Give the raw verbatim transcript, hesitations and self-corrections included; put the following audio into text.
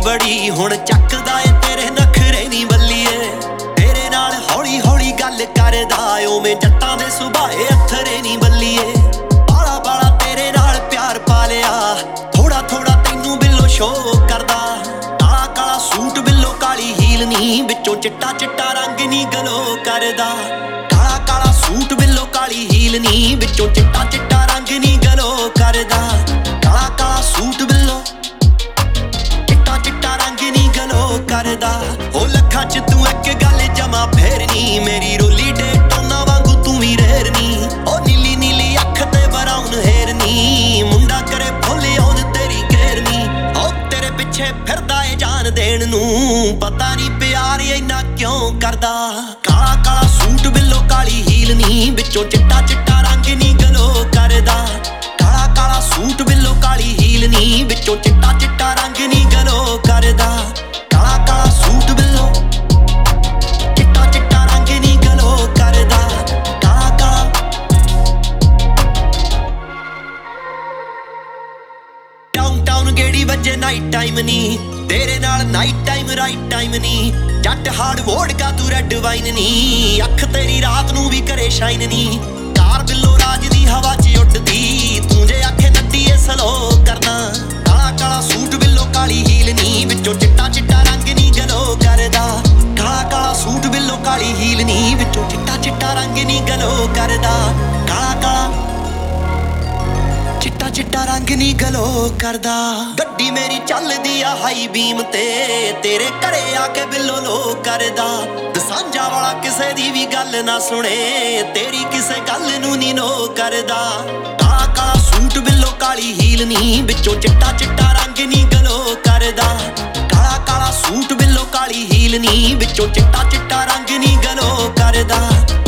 ਬੜੀ ਹੁਣ ਚੱਕਦਾ ਏ ਤੇਰੇ ਨਖਰੇ ਨੀ ਬੱਲੀਏ। ਤੇਰੇ ਨਾਲ ਹੌਲੀ ਹੌਲੀ ਗੱਲ ਕਰਦਾ ਓਵੇਂ ਜੱਟਾਂ ਦੇ ਸੁਭਾਏ ਅੱਥਰੇ ਨੀ ਬੱਲੀਏ। ਬਾਲਾ ਬਾਲਾ ਤੇਰੇ ਨਾਲ ਪਿਆਰ ਪਾ ਲਿਆ, ਥੋੜਾ ਥੋੜਾ ਤੈਨੂੰ ਬਿੱਲੋ ਸ਼ੋ ਕਰਦਾ। ਕਾਲਾ ਕਾਲਾ ਸੂਟ ਬਿੱਲੋ ਕਾਲੀ ਹੀਲ ਨੀ, ਵਿੱਚੋਂ ਚਿੱਟਾ ਚਿੱਟਾ ਰੰਗ ਨੀ ਗਲੋ ਕਰਦਾ। ਕਾਲਾ ਕਾਲਾ ਸੂਟ ਬਿੱਲੋ ਕਾਲੀ ਹੀਲ ਨੀ, ਵਿੱਚੋਂ ਚਿੱਟਾ ਚਿੱਟਾ ਰੰਗ ਨੀ ਗਲੋ ਕਰਦਾ। ਕਾਲਾ ਕਾਲਾ ਸੂਟ ਬਿੱਲੋ ਚਿੱਟਾ ਚਿੱਟਾ ਰੰਗ ਨੀ ਗਲੋ ਕਰਦਾ। ਉਹ ਲੱਖਾਂ ਚ ਤੂੰ ਇੱਕ ਗੱਲ ਜਮਾ ਫੇਰਨੀ, ਮੇਰੀ ਰੋਲੀ ਡੇਟੋਨਾ ਵਾਂਗੂ ਤੂੰ ਵੀ ਰੇਰਨੀ। ਉਹ ਨੀਲੀ ਨੀਲੀ ਅੱਖ ਤੇ ਬਰਾਊਨ ਹੇਰਨੀ, ਮੁੰਡਾ ਕਰੇ ਫੁੱਲ ਆਉਣ ਤੇਰੀ ਘੇਰਨੀ। ਉਹ ਤੇਰੇ ਪਿੱਛੇ ਫਿਰਦਾ ਏ ਜਾਨ ਦੇਣ ਨੂੰ, ਪਤਾ ਨੀ ਪਿਆਰ ਇੰਨਾ ਕਿਉਂ ਕਰਦਾ। ਕਾਲਾ ਕਾਲਾ ਸੂਟ ਬਿੱਲੋ ਕਾਲੀ ਹੀਲ ਨੀ, ਵਿੱਚੋਂ ਚਿੱਟਾ ਚਿੱਟਾ ਰੰਗ ਨੀ ਗਲੋ ਕਰਦਾ। ਕਾਲਾ ਕਾਲਾ ਸੂਟ ਬਿੱਲੋ ਕਾਲੀ ਹੀਲ ਨੀ, ਵਿੱਚੋਂ ਚਿੱਟਾ ਚਿੱਟਾ ਰੰਗ ਨੀ ਗਲੋ ਕਰਦਾ। ਕਾਲਾ ਕਾਲਾ ਸੂਟ ਬਿੱਲੋ ਚਿੱਟਾ ਚਿੱਟਾ ਰੰਗ ਨੀ ਗਲੋ ਕਰਦਾ। ਕਾਲਾ ਕਾਲਾ ਡਾਊਨ ਟਾਊਨ ਗੇੜੀ ਵੱਜੇ ਨਾਈਟ ਟਾਈਮ ਨੀ, ਤੇਰੇ ਨਾਲ ਨਾਈਟ ਟਾਈਮ ਰਾਈਟ ਟਾਈਮ ਨੀ। ਜੱਟ ਹਾਰਡ ਵੋਡਕਾ ਤੂੰ ਰੈੱਡ ਵਾਈਨ ਨੀ, ਅੱਖ ਤੇਰੀ ਰਾਤ ਨੂੰ ਵੀ ਕਰੇ ਸ਼ਾਈਨ ਨੀ। ਕਾਰ ਬਿੱਲੋ ਰਾਜ ਦੀ ਹਵਾ ਚ ਉੱਡਦੀ, ਤੂੰ ਜੇ ਆਖੇ ਨੱਡੀ ਏ ਸਲੋ ਕਰਦਾ। ਕਾਲਾ ਕਾਲਾ ਸੂਟ ਬਿੱਲੋ ਕਾਲੀ ਹੀਲ ਨੀ, ਵਿੱਚੋਂ ਚਿੱਟਾ ਚਿੱਟਾ ਰੰਗ ਨੀ ਗਲੋ ਕਰਦਾ। ਕਾਲਾ ਕਾਲਾ ਸੂਟ ਬਿੱਲੋ ਕਾਲੀ ਹੀਲ ਨੀ, ਵਿੱਚੋਂ ਚਿੱਟਾ ਚਿੱਟਾ ਰੰਗ ਨੀ ਗਲੋ ਕਰਦਾ। ਕਾਲਾ ਕਾਲਾ ਚਿੱਟਾ ਚਿੱਟਾ ਰੰਗ ਨੀ ਗਲੋ ਕਰਦਾ। ਗੱਡੀ ਮੇਰੀ ਚੱਲਦੀ ਆ ਹਾਈ ਬੀਮ ਤੇ, ਤੇਰੇ ਘਰੇ ਆ ਕੇ ਬਿੱਲੋ ਲੋ ਕਰਦਾ। ਦਸਾਂਝਾ ਵਾਲਾ ਕਿਸੇ ਦੀ ਵੀ ਗੱਲ ਨਾ ਸੁਣੇ, ਤੇਰੀ ਕਿਸੇ ਗੱਲ ਨੂੰ ਨੀ ਨੋ ਕਰਦਾ। ਕਾਲਾ ਕਾਲਾ ਸੂਟ ਬਿੱਲੋ ਕਾਲੀ ਹੀਲ ਨੀ, ਵਿੱਚੋਂ ਚਿੱਟਾ ਚਿੱਟਾ ਰੰਗ ਨੀ ਗਲੋ ਕਰਦਾ। ਕਾਲਾ ਕਾਲਾ ਸੂਟ ਬਿੱਲੋ ਕਾਲੀ ਹੀਲ ਨੀ, ਵਿੱਚੋਂ ਚਿੱਟਾ ਚਿੱਟਾ ਰੰਗ ਨੀ ਗਲੋ ਕਰਦਾ।